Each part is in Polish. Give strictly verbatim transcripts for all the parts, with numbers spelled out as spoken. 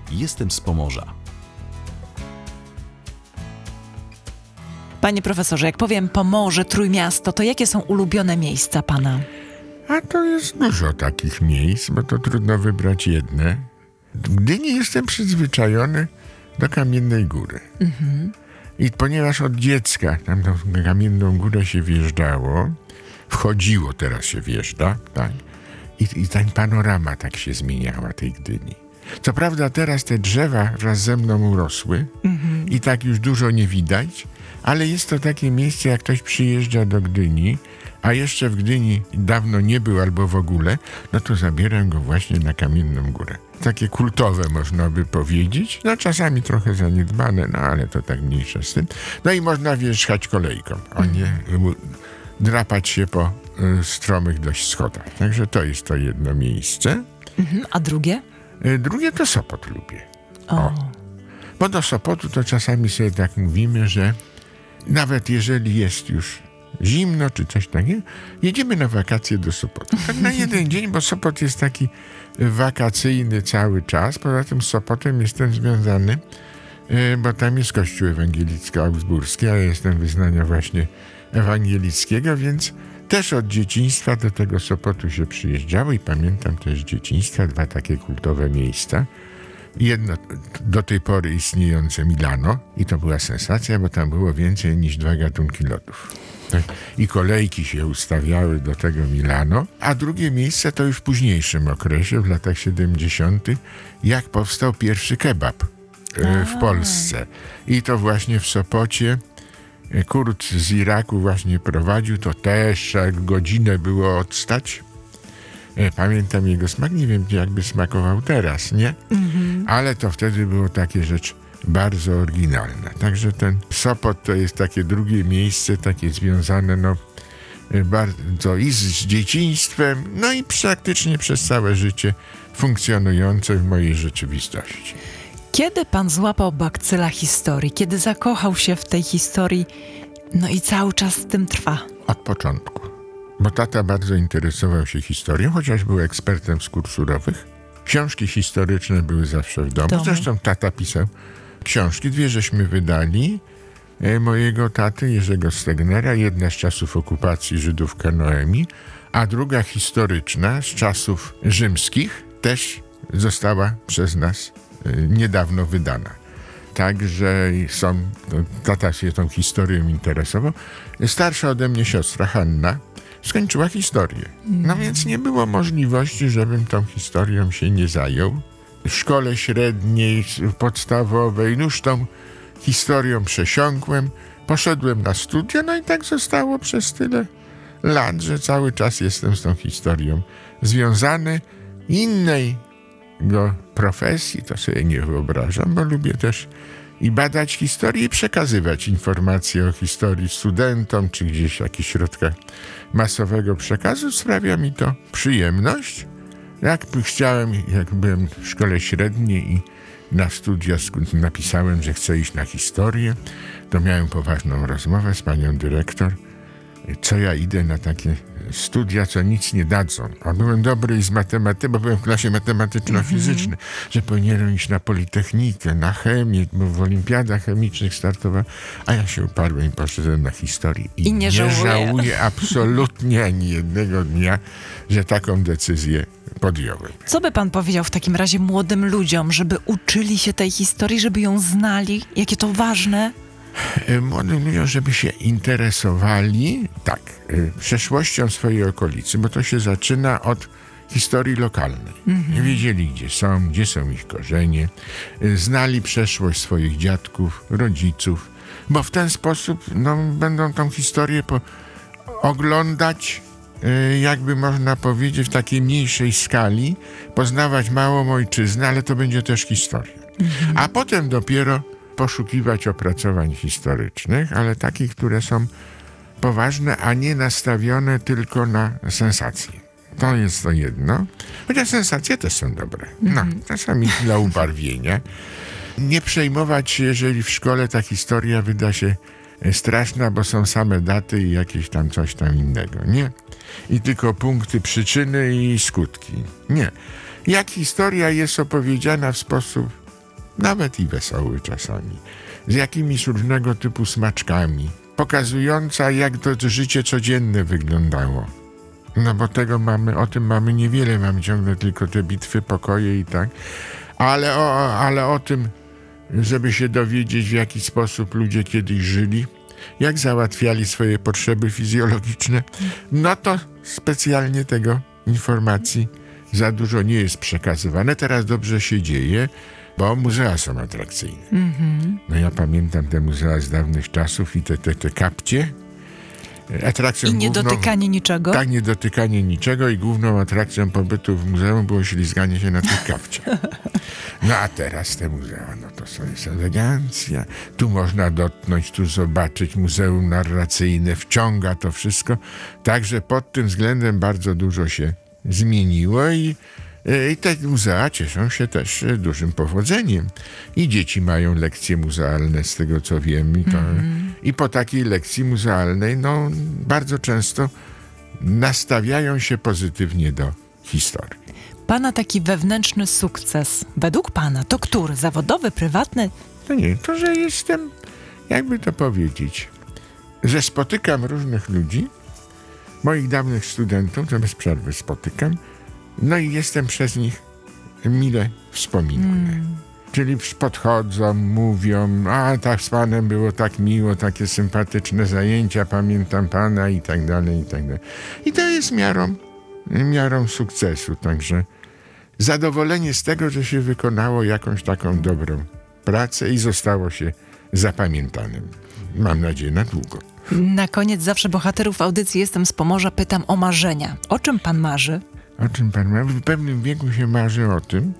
Jestem z Pomorza. Panie profesorze, jak powiem Pomorze, Trójmiasto, to jakie są ulubione miejsca pana? A to jest dużo takich miejsc, bo to trudno wybrać jedne. W Gdyni jestem przyzwyczajony do Kamiennej Góry. Mhm. I ponieważ od dziecka tam na Kamienną Górę się wjeżdżało, wchodziło, teraz się wjeżdża, tak? I, i ta panorama tak się zmieniała tej Gdyni. Co prawda teraz te drzewa wraz ze mną urosły mhm. i tak już dużo nie widać, ale jest to takie miejsce, jak ktoś przyjeżdża do Gdyni, a jeszcze w Gdyni dawno nie był albo w ogóle, no to zabieram go właśnie na Kamienną Górę. Takie kultowe można by powiedzieć, no czasami trochę zaniedbane, no ale to tak mniejsze z tym. No i można wjeżdżać kolejką, a nie drapać się po y, stromych dość schodach. Także to jest to jedno miejsce. Mhm, a drugie? Y, drugie to Sopot lubię. O. o. Bo do Sopotu to czasami sobie tak mówimy, że nawet jeżeli jest już zimno czy coś takiego, jedziemy na wakacje do Sopotu. Tak na jeden dzień, bo Sopot jest taki wakacyjny cały czas. Poza tym z Sopotem jestem związany, bo tam jest kościół ewangelicko-augsburski, a ja jestem wyznania właśnie ewangelickiego, więc też od dzieciństwa do tego Sopotu się przyjeżdżało i pamiętam też z dzieciństwa dwa takie kultowe miejsca. Jedno do tej pory istniejące Milano i to była sensacja, bo tam było więcej niż dwa gatunki lodów. Tak? I kolejki się ustawiały do tego Milano, a drugie miejsce to już w późniejszym okresie, w latach siedemdziesiątych, jak powstał pierwszy kebab e, w Polsce. I to właśnie w Sopocie Kurt z Iraku właśnie prowadził, to też godzinę było odstać. Pamiętam jego smak, nie wiem jakby smakował teraz, nie? Mm-hmm. Ale to wtedy było takie rzecz bardzo oryginalna. Także ten Sopot to jest takie drugie miejsce, takie związane no bardzo i z dzieciństwem, no i praktycznie przez całe życie funkcjonujące w mojej rzeczywistości. Kiedy pan złapał bakcyla historii? Kiedy zakochał się w tej historii? No i cały czas z tym trwa. Od początku. Bo tata bardzo interesował się historią, chociaż był ekspertem skór surowych. Książki historyczne były zawsze w domu. domu. Zresztą tata pisał książki. Dwie żeśmy wydali e, mojego taty, Jerzego Stegnera. Jedna z czasów okupacji Żydówka Noemi, a druga historyczna z czasów rzymskich też została przez nas e, niedawno wydana. Także są, tata się tą historią interesował. Starsza ode mnie siostra Hanna skończyła historię. No więc nie było możliwości, żebym tą historią się nie zajął. W szkole średniej, podstawowej, już tą historią przesiąkłem. Poszedłem na studia, no i tak zostało przez tyle lat, że cały czas jestem z tą historią związany. Innej go profesji to sobie nie wyobrażam, bo lubię też i badać historię i przekazywać informacje o historii studentom, czy gdzieś w jakichś środkach masowego przekazu. Sprawia mi to przyjemność. Jak chciałem, jak byłem w szkole średniej i na studia napisałem, że chcę iść na historię, to miałem poważną rozmowę z panią dyrektor, co ja idę na takie studia, co nic nie dadzą. A byłem dobry i z matematyki, bo byłem w klasie matematyczno-fizycznej, mm-hmm. że powinienem iść na Politechnikę, na chemię, bo w olimpiadach chemicznych startowałem, a ja się uparłem i poszedłem na historię. I, I nie, nie żałuję. żałuję absolutnie ani jednego dnia, że taką decyzję podjąłem. Co by pan powiedział w takim razie młodym ludziom, żeby uczyli się tej historii, żeby ją znali? Jakie to ważne? Młodym ludziom, żeby się interesowali, tak, przeszłością swojej okolicy, bo to się zaczyna od historii lokalnej. Mm-hmm. Wiedzieli, gdzie są, gdzie są ich korzenie, znali przeszłość swoich dziadków, rodziców, bo w ten sposób no, będą tą historię po- oglądać, jakby można powiedzieć, w takiej mniejszej skali, poznawać małą ojczyznę, ale to będzie też historia. Mm-hmm. A potem dopiero poszukiwać opracowań historycznych, ale takich, które są poważne, a nie nastawione tylko na sensacje. To jest to jedno. Chociaż sensacje też są dobre. No, czasami dla ubarwienia. Nie przejmować się, jeżeli w szkole ta historia wyda się straszna, bo są same daty i jakieś tam coś tam innego. Nie. I tylko punkty, przyczyny i skutki. Nie. Jak historia jest opowiedziana w sposób nawet i wesoły czasami, z jakimiś różnego typu smaczkami, pokazująca, jak to życie codzienne wyglądało. No bo tego mamy, o tym mamy niewiele, mamy ciągle tylko te bitwy, pokoje i tak, ale o, ale o tym, żeby się dowiedzieć, w jaki sposób ludzie kiedyś żyli, jak załatwiali swoje potrzeby fizjologiczne, no to specjalnie tego informacji za dużo nie jest przekazywane. Teraz dobrze się dzieje, bo muzea są atrakcyjne. Mm-hmm. No ja pamiętam te muzea z dawnych czasów i te, te, te kapcie. Atrakcją I niedotykanie główną, niczego? Tak, niedotykanie niczego i główną atrakcją pobytu w muzeum było ślizganie się na tych kapciach. No a teraz te muzea, no to są, jest elegancja. Tu można dotknąć, tu zobaczyć, muzeum narracyjne, wciąga to wszystko. Także pod tym względem bardzo dużo się zmieniło i I te muzea cieszą się też dużym powodzeniem. I dzieci mają lekcje muzealne, z tego co wiem. I, to, mm-hmm. i po takiej lekcji muzealnej no, bardzo często nastawiają się pozytywnie do historii. Pana taki wewnętrzny sukces, według pana, to który? Zawodowy, prywatny? No nie, to, że jestem, jakby to powiedzieć, że spotykam różnych ludzi, moich dawnych studentów, to bez przerwy spotykam, no i jestem przez nich mile wspominany. Mm. Czyli podchodzą, mówią, a tak z panem było tak miło, takie sympatyczne zajęcia, pamiętam pana i tak dalej, i tak dalej. I to jest miarą, miarą sukcesu. Także zadowolenie z tego, że się wykonało jakąś taką dobrą pracę i zostało się zapamiętanym. Mam nadzieję na długo. Na koniec zawsze bohaterów audycji Jestem z Pomorza pytam o marzenia. O czym pan marzy? O czym pan ma? W pewnym wieku się marzy o tym,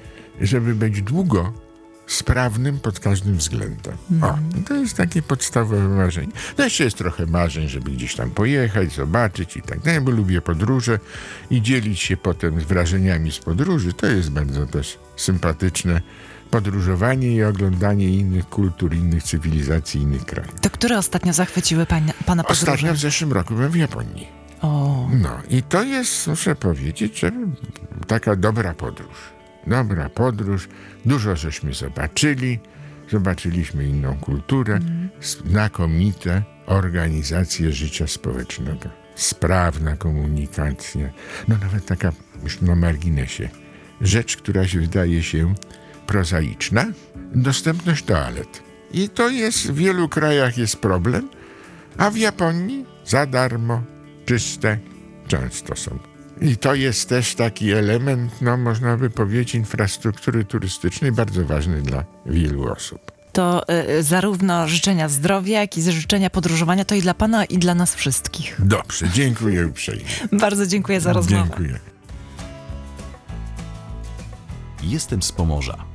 żeby być długo sprawnym pod każdym względem. Mm. O, to jest takie podstawowe marzenie. No jeszcze jest trochę marzeń, żeby gdzieś tam pojechać, zobaczyć i tak dalej, bo lubię podróże i dzielić się potem z wrażeniami z podróży. To jest bardzo też sympatyczne. Podróżowanie i oglądanie innych kultur, innych cywilizacji, innych krajów. To które ostatnio zachwyciły pana, pana podróże? Ostatnio w zeszłym roku byłem w Japonii. O. No i to jest, muszę powiedzieć, że taka dobra podróż. Dobra podróż. Dużo żeśmy zobaczyli. Zobaczyliśmy inną kulturę. Mm. Znakomite organizacje życia społecznego. Sprawna komunikacja. No nawet taka, już na marginesie, rzecz, która się wydaje się prozaiczna. Dostępność toalet. I to jest, w wielu krajach jest problem, a w Japonii za darmo. Czyste często są. I to jest też taki element, no można by powiedzieć, infrastruktury turystycznej bardzo ważny dla wielu osób. To y, zarówno życzenia zdrowia, jak i życzenia podróżowania, to i dla pana, i dla nas wszystkich. Dobrze, dziękuję uprzejmie. Bardzo dziękuję za rozmowę. Dziękuję. Jestem z Pomorza.